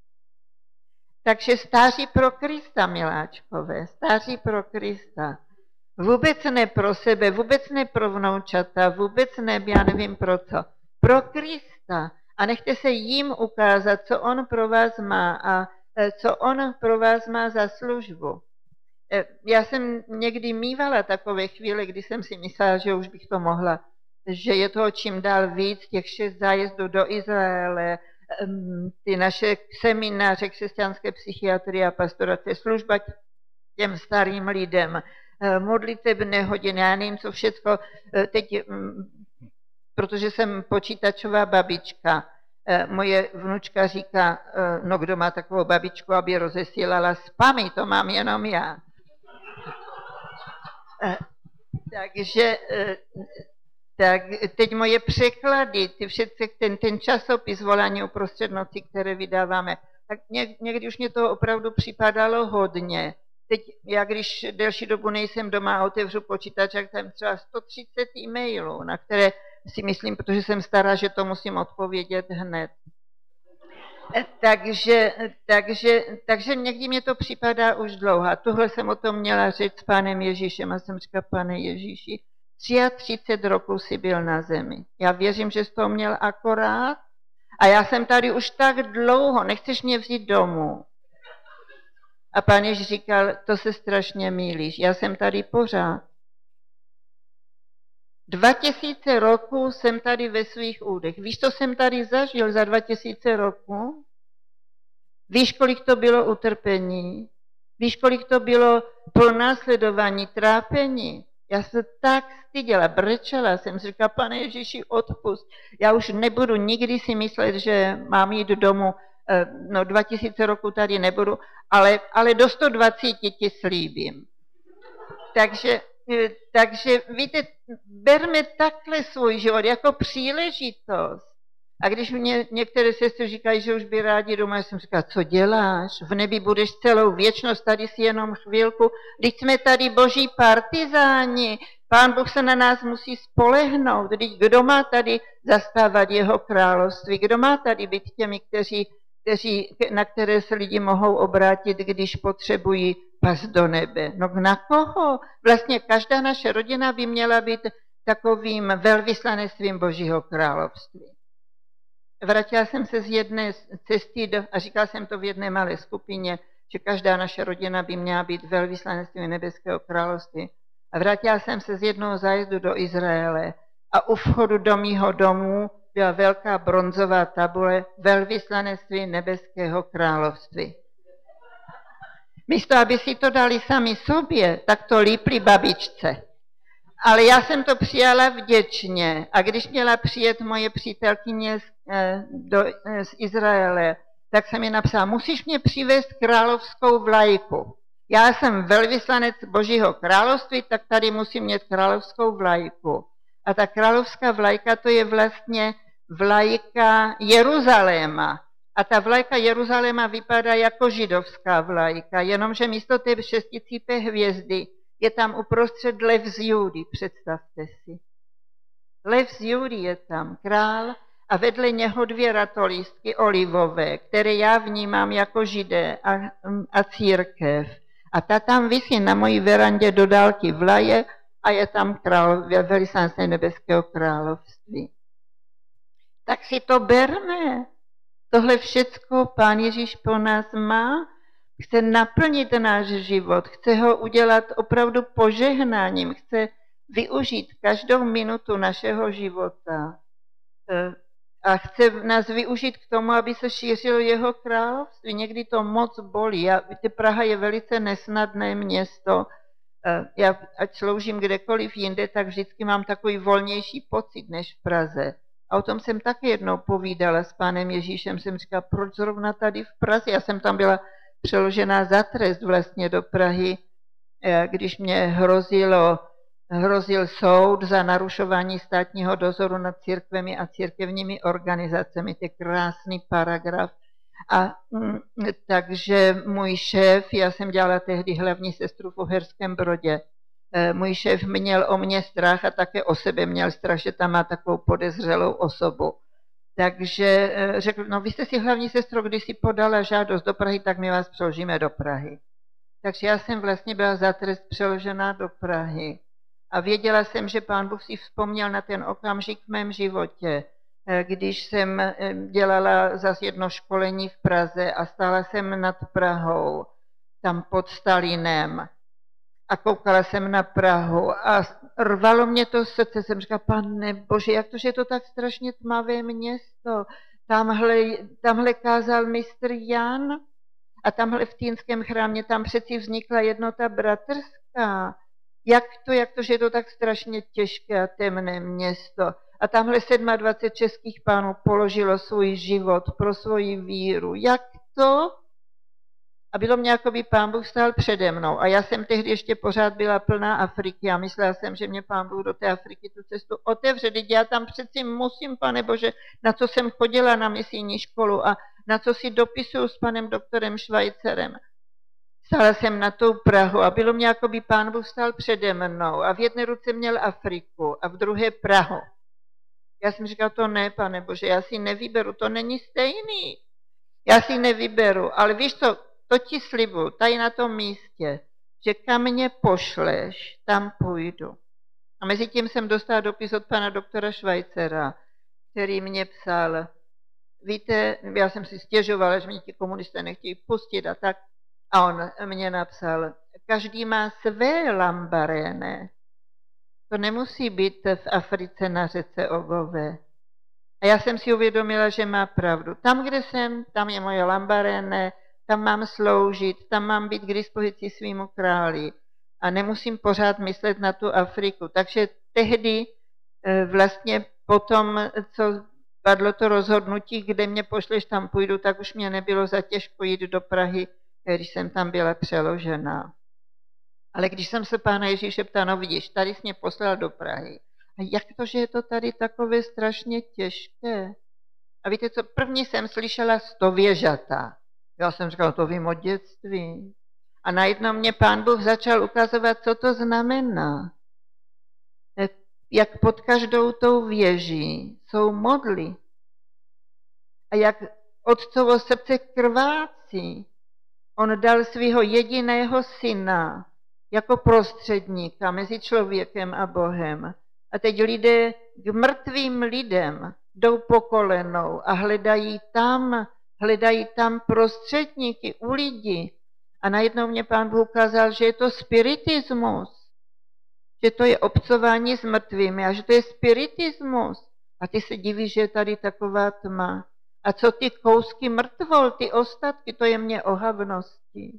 Takže Stáří pro Krista, miláčkové, Stáří pro Krista. Vůbec ne pro sebe, vůbec ne pro vnoučata, vůbec ne, já nevím pro co. Pro Krista. A nechte se jim ukázat, co on pro vás má a co on pro vás má za službu. Já jsem někdy mývala takové chvíle, kdy jsem si myslela, že už bych to mohla, že je toho čím dál víc, těch šest zájezdů do Izraele, ty naše semináře křesťanské psychiatrie a pastorace, služba těm starým lidem, modlitebné hodiny, já nevím, co všecko. Teď, protože jsem počítačová babička, moje vnučka říká, no kdo má takovou babičku, aby rozesílala spamy, to mám jenom já. Takže tak teď moje překlady, ty všetce, ten, ten časopis Volání uprostřed noci, které vydáváme, tak něk, někdy už mě to opravdu připadalo hodně. Teď já, když delší dobu nejsem doma a otevřu počítač, tak tam třeba sto třicet e-mailů, na které si myslím, protože jsem stará, že to musím odpovědět hned. Takže, takže, takže někdy mě to připadá už dlouho. Tuhle jsem o tom měla řeč s Pánem Ježíšem a jsem říkala, Pane Ježíši, třicet tři roků jsi byl na zemi. Já věřím, že jsi to měl akorát a já jsem tady už tak dlouho, nechceš mě vzít domů. A Pán Ježíš říkal, to se strašně mýlíš, já jsem tady pořád. Dva tisíce roků jsem tady ve svých údech. Víš, co jsem tady zažil za dva tisíce roků? Víš, kolik to bylo utrpení? Víš, kolik to bylo pronásledování, trápení? Já se tak styděla, brečela jsem, říkala, Pane Ježíši, odpust. Já už nebudu nikdy si myslet, že mám jít domů, no dva tisíce roků tady nebudu, ale, ale do sto dvacet ti slíbím. Takže Takže víte, berme takhle svůj život jako příležitost. A když mě některé sestry říkají, že už by rádi doma, já jsem říkala, co děláš? V nebi budeš celou věčnost, tady si jenom chvilku. Když jsme tady boží partizáni, Pán Bůh se na nás musí spolehnout. Když kdo má tady zastávat jeho království? Kdo má tady být těmi, kteří, kteří, na které se lidi mohou obrátit, když potřebují pas do nebe? No na koho? Vlastně každá naše rodina by měla být takovým velvyslanectvím Božího království. Vrátila jsem se z jedné cesty do, a říkala jsem to v jedné malé skupině, že každá naše rodina by měla být velvyslanectvím nebeského království. A vrátila jsem se z jednoho zájezdu do Izraele a u vchodu do mýho domu byla velká bronzová tabule velvyslanectví nebeského království. Místo, aby si to dali sami sobě, tak to lípli babičce. Ale já jsem to přijala vděčně. A když měla přijet moje přítelkyně z, do, z Izraele, tak jsem mi napsala, musíš mě přivést královskou vlajku. Já jsem velvyslanec Božího království, tak tady musím mít královskou vlajku. A ta královská vlajka, to je vlastně vlajka Jeruzaléma. A ta vlajka Jeruzaléma vypadá jako židovská vlajka, jenomže místo té šesticípé hvězdy je tam uprostřed lev z Judy, představte si. Lev z Judy je tam, král, a vedle něho dvě ratolístky olivové, které já vnímám jako židé a, a církev. A ta tam visí na mojí verandě do dálky vlaje a je tam král, velvyslanec nebeského království. Tak si to berme. Tohle všecko Pán Ježíš po nás má, chce naplnit náš život, chce ho udělat opravdu požehnáním, chce využít každou minutu našeho života a chce nás využít k tomu, aby se šířilo jeho království. Někdy to moc bolí. Já, víte, Praha je velice nesnadné město. Já, ať sloužím kdekoliv jinde, tak vždycky mám takový volnější pocit než v Praze. A o tom jsem také jednou povídala s Pánem Ježíšem. Jsem říkala, proč zrovna tady v Praze? Já jsem tam byla přeložená za trest vlastně do Prahy, když mě hrozilo, hrozil soud za narušování státního dozoru nad církvemi a církevními organizacemi. To je krásný paragraf. A m, takže můj šéf, já jsem dělala tehdy hlavní sestru v Uherském Brodě, můj šéf měl o mě strach a také o sebe měl strach, že tam má takovou podezřelou osobu. Takže řekl, no vy jste si hlavní sestro, když si podala žádost do Prahy, tak my vás přeložíme do Prahy. Takže já jsem vlastně byla za trest přeložená do Prahy. A věděla jsem, že Pán Bůh si vzpomněl na ten okamžik v mém životě, když jsem dělala zase jedno školení v Praze a stála jsem nad Prahou, tam pod Stalinem. A koukala jsem na Prahu a rvalo mě to srdce. Jsem říkala, Pane Bože, jak to, že je to tak strašně tmavé město. Tamhle, tamhle kázal mistr Jan a tamhle v Týnském chrámě tam přeci vznikla jednota bratrská. Jak to, jak to, že je to tak strašně těžké a temné město. A tamhle dvacet sedm českých pánů položilo svůj život pro svoji víru. Jak to? A bylo mě, jako by Pán Bůh stál přede mnou. A já jsem tehdy ještě pořád byla plná Afriky a myslela jsem, že mě Pán Bůh do té Afriky tu cestu otevře. Teď já tam přeci musím, Pane Bože, na co jsem chodila na misijní školu a na co si dopisuju s panem doktorem Švajcerem. Stála jsem na tou Prahu a bylo mě, jako by Pán Bůh stál přede mnou a v jedné ruce měl Afriku a v druhé Prahu. Já jsem říkala, to ne, Pane Bože, já si nevyberu, to není stejný. Já si nevyberu, ale víš co, to ti slibuju, tady na tom místě, že kam mě pošleš, tam půjdu. A mezi tím jsem dostala dopis od pana doktora Švajcera, který mě psal, víte, já jsem si stěžovala, že mě ti komunisté nechtějí pustit a tak, a on mě napsal, každý má své lambaréne. To nemusí být v Africe na řece Ogove. A já jsem si uvědomila, že má pravdu. Tam, kde jsem, tam je moje lambaréne, tam mám sloužit, tam mám být k dispozici svýmu králi. A nemusím pořád myslet na tu Afriku. Takže tehdy vlastně potom, co padlo to rozhodnutí, kde mě pošleš, tam půjdu, tak už mě nebylo za těžko jít do Prahy, když jsem tam byla přeložená. Ale když jsem se pána Ježíše ptala, no vidíš, tady jsi mě poslal do Prahy. A jak to, že je to tady takové strašně těžké? A víte co, první jsem slyšela stověžata. Já jsem říkala, to vím od dětství. A najednou mě Pán Bůh začal ukazovat, co to znamená. Jak pod každou tou věží jsou modly. A jak otcovo srdce krvácí. On dal svého jediného syna jako prostředníka mezi člověkem a Bohem. A teď lidé k mrtvým lidem jdou po kolenou a hledají tam, hledají tam prostředníky u lidí. A najednou mě Pán Bůh ukázal, že je to spiritismus, že to je obcování s mrtvými a že to je spiritismus. A ty se divíš, že je tady taková tma. A co ty kousky mrtvol, ty ostatky, to je mě ohavností.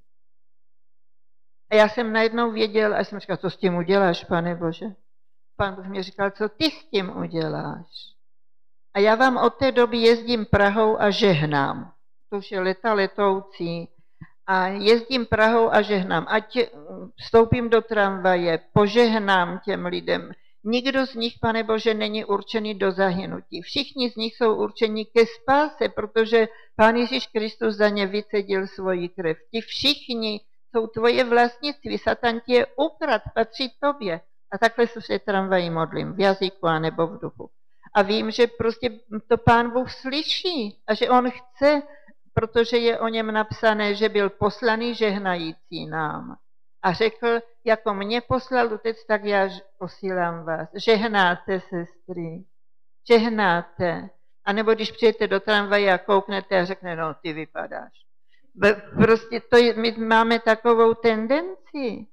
A já jsem najednou věděl, a jsem říkal, co s tím uděláš, Pane Bože? Pán Bůh mě říkal, co ty s tím uděláš? A já vám od té doby jezdím Prahou a žehnám. To už je leta letoucí. A jezdím Prahou a žehnám. Ať vstoupím do tramvaje, požehnám těm lidem. Nikdo z nich, Pane Bože, není určený do zahynutí. Všichni z nich jsou určeni ke spáse, protože Pán Ježíš Kristus za ně vycedil svoji krev. Ti všichni jsou tvoje vlastnictví, Satan ti je ukrad, patří tobě. A takhle se v té tramvaji modlím, v jazyku a nebo v duchu. A vím, že prostě to Pán Bůh slyší a že on chce, protože je o něm napsané, že byl poslaný žehnající nám. A řekl, jako mě poslal Otec, tak já posílám vás. Žehnáte, sestry, žehnáte. A nebo když přijete do tramvaje a kouknete a řekne, no ty vypadáš. Prostě to je, my máme takovou tendenci.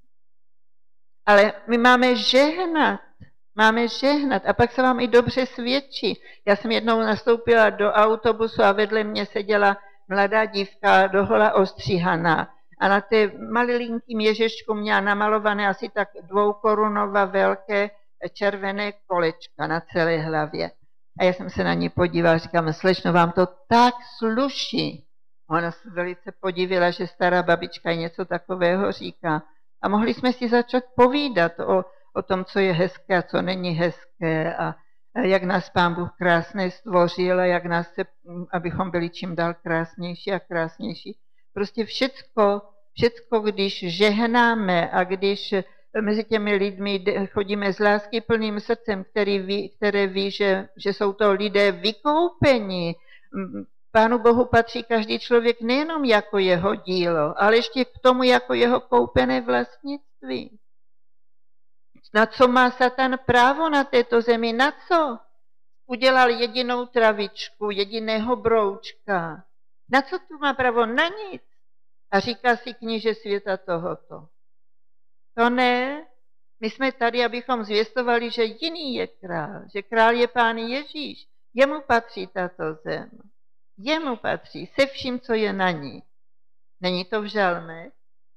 Ale my máme žehnat. Máme žehnat. A pak se vám i dobře svědčí. Já jsem jednou nastoupila do autobusu a vedle mě seděla mladá dívka, dohola ostříhaná. A na té malilinkým ježečku měla namalované asi tak dvoukorunové velké červené kolečka na celé hlavě. A já jsem se na ní podívala, říkám, slečno, vám to tak sluší. Ona se velice podivila, že stará babička něco takového říká. A mohli jsme si začít povídat o, o tom, co je hezké a co není hezké a jak nás Pán Bůh krásně stvořil a jak nás chce, abychom byli čím dál krásnější a krásnější. Prostě všecko, všecko, když žehnáme a když mezi těmi lidmi chodíme s láskyplným srdcem, který ví, které ví, že, že jsou to lidé vykoupení. Pánu Bohu patří každý člověk nejenom jako jeho dílo, ale ještě k tomu jako jeho koupené vlastnictví. Na co má Satan právo na této zemi? Na co? Udělal jedinou travičku, jediného broučka. Na co tu má právo? Na nic. A říká si kníže světa tohoto. To ne. My jsme tady, abychom zvěstovali, že jiný je král, že král je Pán Ježíš. Jemu patří tato zem. Jemu patří se vším, co je na ní. Není to v žalmech?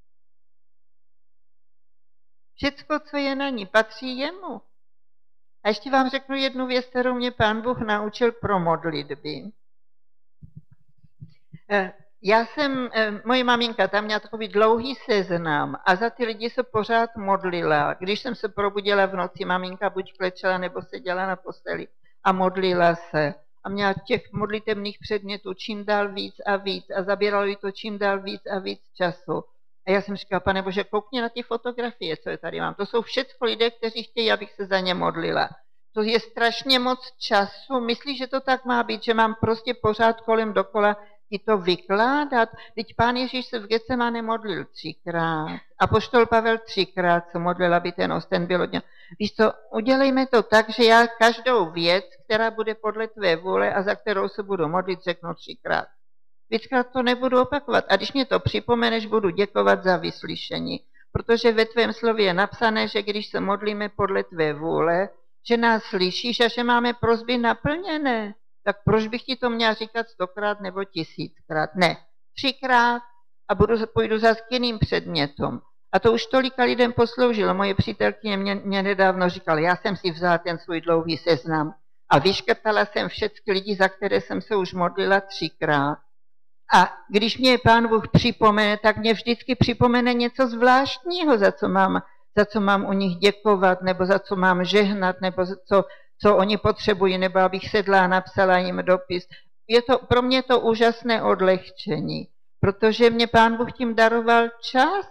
Všecko, co je na ní, patří jemu. A ještě vám řeknu jednu věc, kterou mě Pán Bůh naučil pro modlitby. Já jsem, moje maminka tam měla takový dlouhý seznam a za ty lidi se pořád modlila. Když jsem se probudila v noci, maminka buď klečela nebo seděla na posteli a modlila se. A měla těch modlitevných předmětů čím dál víc a víc a zabíralo jí to čím dál víc a víc času. A já jsem říkala, Pane Bože, koukni na ty fotografie, co je tady mám. To jsou všechno lidé, kteří chtějí, abych se za ně modlila. To je strašně moc času. Myslíš, že to tak má být, že mám prostě pořád kolem dokola i to vykládat? Teď Pán Ježíš se v Getsemane modlil třikrát. Apoštol Pavel třikrát se modlil, aby ten osten byl odňat. Víš co, udělejme to tak, že já každou věc, která bude podle tvé vůle a za kterou se budu modlit, řeknu třikrát. Víckrát to nebudu opakovat. A když mě to připomeneš, budu děkovat za vyslyšení. Protože ve tvém slově je napsané, že když se modlíme podle tvé vůle, že nás slyšíš a že máme prosby naplněné. Tak proč bych ti to měla říkat stokrát nebo tisíckrát? Ne, třikrát a budu, půjdu za k jiným předmětům. A to už tolika lidem posloužilo. Moje přítelkyně mě, mě nedávno říkala, já jsem si vzala ten svůj dlouhý seznam a vyškrtala jsem všechny lidi, za které jsem se už modlila třikrát. A když mě Pán Bůh připomene, tak mě vždycky připomene něco zvláštního, za co mám, za co mám u nich děkovat, nebo za co mám žehnat, nebo za co, co oni potřebují, nebo abych sedla a napsala jim dopis. Je to, pro mě to úžasné odlehčení, protože mě Pán Bůh tím daroval čas.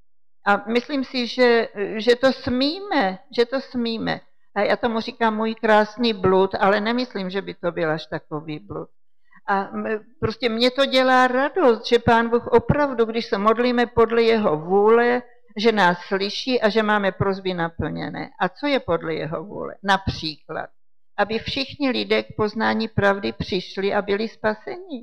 A myslím si, že, že to smíme, že to smíme. A já tomu říkám můj krásný blud, ale nemyslím, že by to byl až takový blud. A prostě mě to dělá radost, že Pán Bůh opravdu, když se modlíme podle jeho vůle, že nás slyší a že máme prosby naplněné. A co je podle jeho vůle? Například, aby všichni lidé k poznání pravdy přišli a byli spaseni.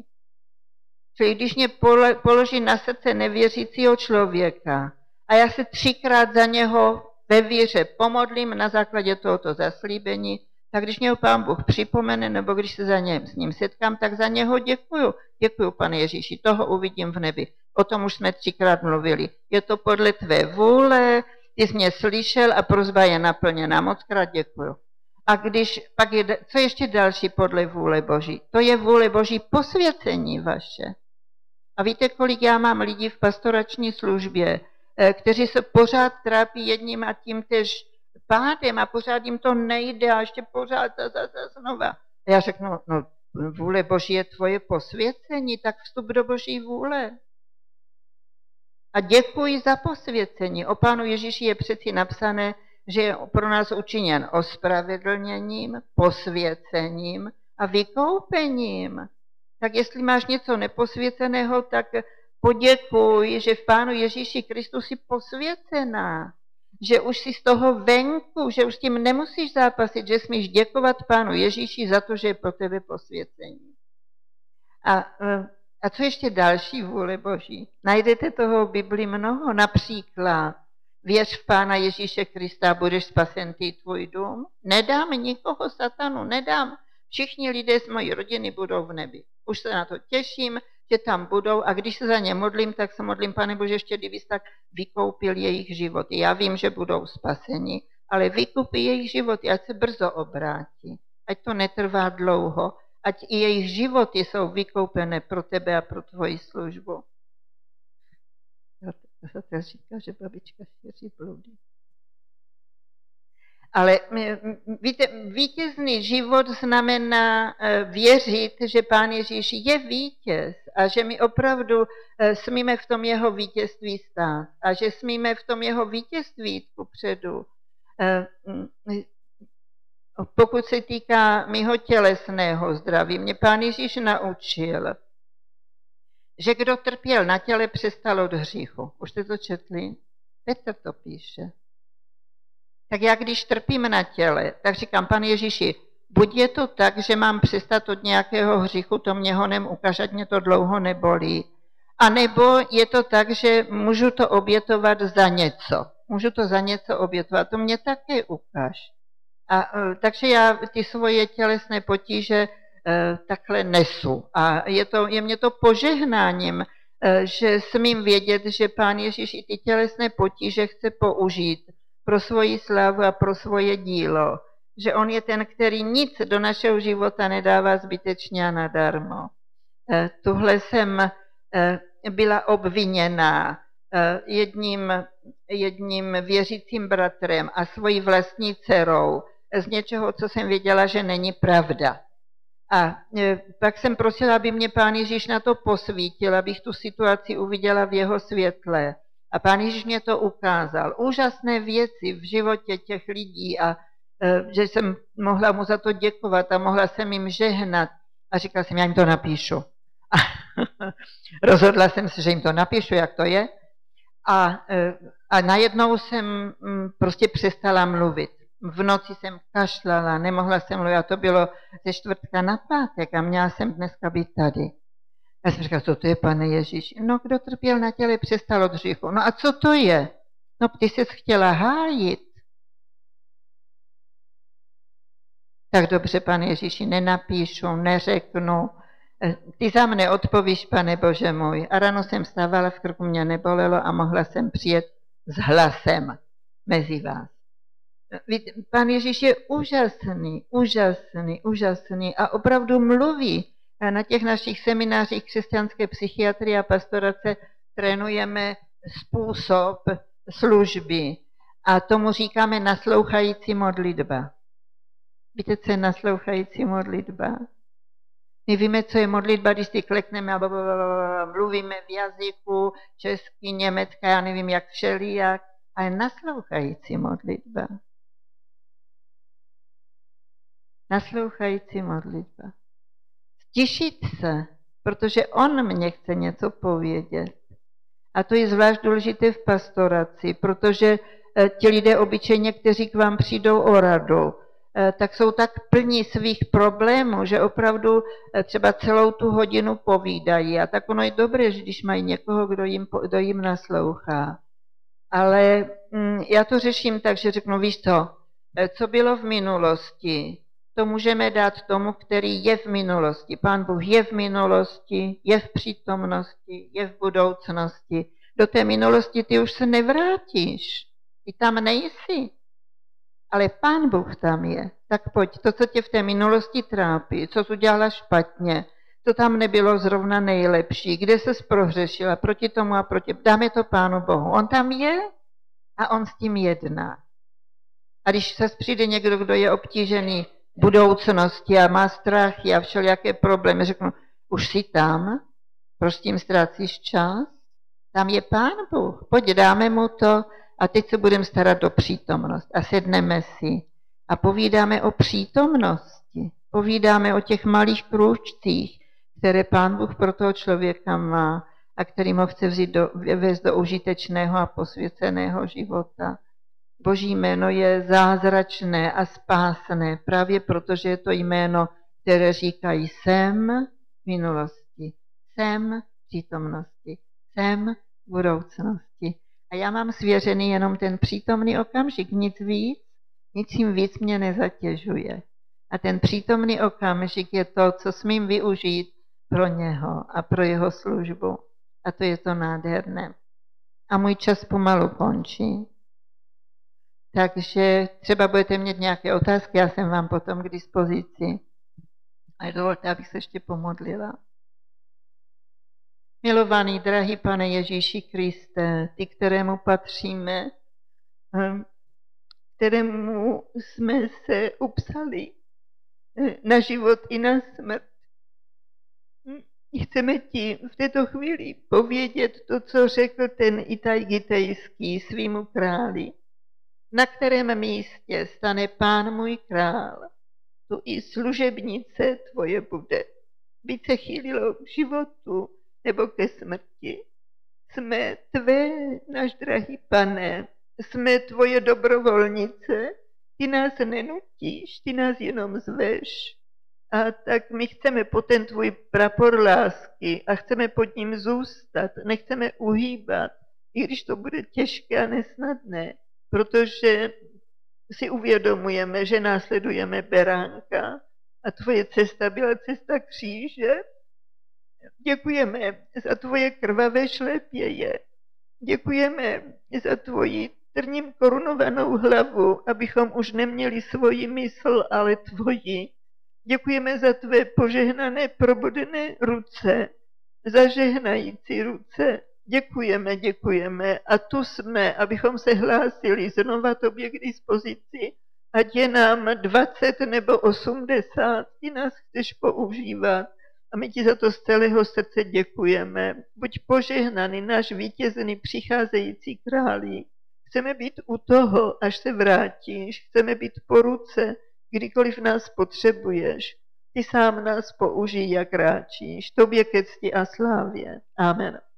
Čili když mě položí na srdce nevěřícího člověka a já se třikrát za něho ve víře pomodlím na základě tohoto zaslíbení, tak když mě Pán Bůh připomene, nebo když se za něm, s ním setkám, tak za něho děkuju. Děkuju, Pane Ježíši, toho uvidím v nebi. O tom už jsme třikrát mluvili. Je to podle tvé vůle, ty jsi mě slyšel a prosba je naplněna. Mockrát děkuju. A když pak je, co ještě další podle vůle Boží? To je vůle Boží posvěcení vaše. A víte, kolik já mám lidí v pastorační službě, kteří se pořád trápí jedním a tím tež pádem a pořád jim to nejde a ještě pořád a zase znova. A já řeknu, no vůle Boží je tvoje posvěcení, tak vstup do Boží vůle. A děkuji za posvěcení. O Pánu Ježíši je přeci napsané, že je pro nás učiněn ospravedlněním, posvěcením a vykoupením. Tak jestli máš něco neposvěceného, tak poděkuj, že v Pánu Ježíši Kristu jsi posvěcená. Že už jsi z toho venku, že už s tím nemusíš zápasit, že smíš děkovat Pánu Ježíši za to, že je pro tebe posvěcení. A, a co ještě další vůle Boží? Najdete toho v Biblii mnoho, například věř v Pána Ježíše Krista, budeš spasen ty tvůj dům. Nedám nikoho satanu, nedám. Všichni lidé z mojí rodiny budou v nebi. Už se na to těším, že tam budou a když se za ně modlím, tak se modlím, Pane Bože, ještě kdyby jsi tak vykoupil jejich životy. Já vím, že budou spaseni, ale vykupí jejich životy, ať se brzo obrátí. Ať to netrvá dlouho, ať i jejich životy jsou vykoupené pro tebe a pro tvoji službu. To se říká, že babička šíří bludy. Ale víte, vítězný život znamená věřit, že Pán Ježíš je vítěz a že my opravdu smíme v tom jeho vítězství stát a že smíme v tom jeho vítězství jít kupředu. Pokud se týká mého tělesného zdraví, mě Pán Ježíš naučil, že kdo trpěl na těle, přestal od hříchu. Už jste to četli? Petr to píše. Tak já když trpím na těle, tak říkám, Pane Ježíši, buď je to tak, že mám přestat od nějakého hříchu, to mě honem ukaž, ať mě to dlouho nebolí. A nebo je to tak, že můžu to obětovat za něco. Můžu to za něco obětovat, to mě také ukaž. A, takže já ty svoje tělesné potíže e, takhle nesu. A je, to, je mě to požehnáním, e, že smím vědět, že Pán Ježíš i ty tělesné potíže chce použít pro svoji slávu a pro svoje dílo. Že on je ten, který nic do našeho života nedává zbytečně a nadarmo. E, tuhle jsem byla obviněna jedním, jedním věřícím bratrem a svojí vlastní dcerou z něčeho, co jsem věděla, že není pravda. A pak jsem prosila, aby mě Pán Ježíš na to posvítil, abych tu situaci uviděla v jeho světle. A Pán Ježíš mě to ukázal. Úžasné věci v životě těch lidí a že jsem mohla mu za to děkovat a mohla jsem jim žehnat. A říkala jsem, já jim to napíšu. A rozhodla jsem se, že jim to napíšu, jak to je. A, a najednou jsem prostě přestala mluvit. V noci jsem kašlala, nemohla jsem mluvit a to bylo ze čtvrtka na pátek a měla jsem dneska být tady. Já jsem říkala, co to je, Pane Ježíš? No, kdo trpěl na těle, přestal od hříchu. No a co to je? No, ty jsi chtěla hájit. Tak dobře, Pane Ježíši, nenapíšu, neřeknu. Ty za mne odpovíš, Pane Bože můj. A ráno jsem vstávala, v krku mě nebolelo a mohla jsem přijet s hlasem mezi vás. Pán Ježíš je úžasný, úžasný, úžasný a opravdu mluví. Na těch našich seminářích křesťanské psychiatrie a pastorace trénujeme způsob služby a tomu říkáme naslouchající modlitba. Víte, co je naslouchající modlitba? My víme, co je modlitba, když si klekneme a mluvíme v jazyku český, německý, já nevím, jak všelijak, ale naslouchající modlitba. Naslouchající modlitba. Stišit se, protože on mě chce něco povědět. A to je zvlášť důležité v pastoraci, protože ti lidé obyčejně, kteří k vám přijdou o radu, tak jsou tak plní svých problémů, že opravdu třeba celou tu hodinu povídají. A tak ono je dobré, že když mají někoho, kdo jim, kdo jim naslouchá. Ale mm, já to řeším tak, že řeknu, víš co, co bylo v minulosti, to můžeme dát tomu, který je v minulosti. Pán Bůh je v minulosti, je v přítomnosti, je v budoucnosti. Do té minulosti ty už se nevrátíš. Ty tam nejsi. Ale Pán Bůh tam je. Tak pojď, to, co tě v té minulosti trápí, co jsi udělala špatně, to tam nebylo zrovna nejlepší, kde ses prohřešila proti tomu a proti... Dáme to Pánu Bohu. On tam je a on s tím jedná. A když se přijde někdo, kdo je obtížený budoucnosti a má strachy a všelijaké problémy, řeknu, už jsi tam, proč tím ztrácíš čas? Tam je Pán Bůh, pojď, dáme mu to a teď se budeme starat o přítomnost a sedneme si a povídáme o přítomnosti, povídáme o těch malých krůčcích, které Pán Bůh pro toho člověka má a kterým ho chce vzít do, vést do užitečného a posvěceného života. Boží jméno je zázračné a spásné, právě protože je to jméno, které říkají jsem v minulosti, jsem v přítomnosti, jsem v budoucnosti. A já mám svěřený jenom ten přítomný okamžik, nic víc, nic jim víc mě nezatěžuje. A ten přítomný okamžik je to, co smím využít pro něho a pro jeho službu. A to je to nádherné. A můj čas pomalu končí. Takže třeba budete mít nějaké otázky, já jsem vám potom k dispozici. A dovolte, abych se ještě pomodlila. Milovaný, drahý Pane Ježíši Kriste, ty, kterému patříme, kterému jsme se upsali na život i na smrt. Chceme ti v této chvíli povědět to, co řekl ten Itaj Gitejský svýmu králi. Na kterém místě stane Pán můj král, tu i služebnice tvoje bude. Byť se chýlilo k životu nebo ke smrti. Jsme tvé, náš drahý Pane, jsme tvoje dobrovolnice, ty nás nenutíš, ty nás jenom zveš. A tak my chceme po ten tvůj prapor lásky a chceme pod ním zůstat, nechceme uhýbat, i když to bude těžké a nesnadné, protože si uvědomujeme, že následujeme beránka a tvoje cesta byla cesta kříže. Děkujeme za tvoje krvavé šlepěje. Děkujeme za tvoji trním korunovanou hlavu, abychom už neměli svoji mysl, ale tvoji. Děkujeme za tvé požehnané probudené ruce, zažehnající ruce. Děkujeme, děkujeme a tu jsme, abychom se hlásili znova tobě k dispozici, ať je nám dvacet nebo osmdesát, ty nás chceš používat a my ti za to z celého srdce děkujeme. Buď požehnaný náš vítězný přicházející králi. Chceme být u toho, až se vrátíš, chceme být po ruce, kdykoliv nás potřebuješ. Ty sám nás použij, jak ráčíš. Tobě ke cti a slávě. Amen.